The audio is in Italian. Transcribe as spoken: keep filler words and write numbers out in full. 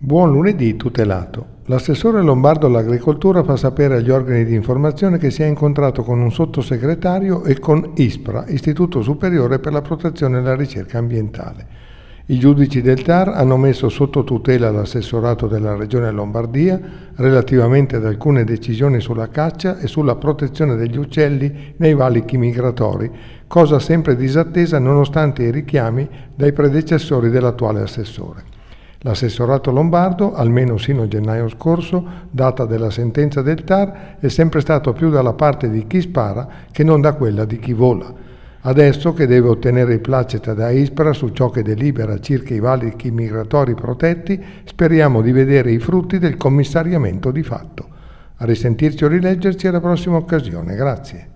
Buon lunedì tutelato. L'assessore lombardo all'agricoltura fa sapere agli organi di informazione che si è incontrato con un sottosegretario e con ISPRA, Istituto Superiore per la Protezione e la Ricerca Ambientale. I giudici del T A R hanno messo sotto tutela l'assessorato della Regione Lombardia relativamente ad alcune decisioni sulla caccia e sulla protezione degli uccelli nei valichi migratori, cosa sempre disattesa nonostante i richiami dai predecessori dell'attuale assessore. L'assessorato lombardo, almeno sino a gennaio scorso, data della sentenza del T A R, è sempre stato più dalla parte di chi spara che non da quella di chi vola. Adesso che deve ottenere il placet da ISPRA su ciò che delibera circa i valichi migratori protetti, speriamo di vedere i frutti del commissariamento di fatto. A risentirci o rileggerci alla prossima occasione. Grazie.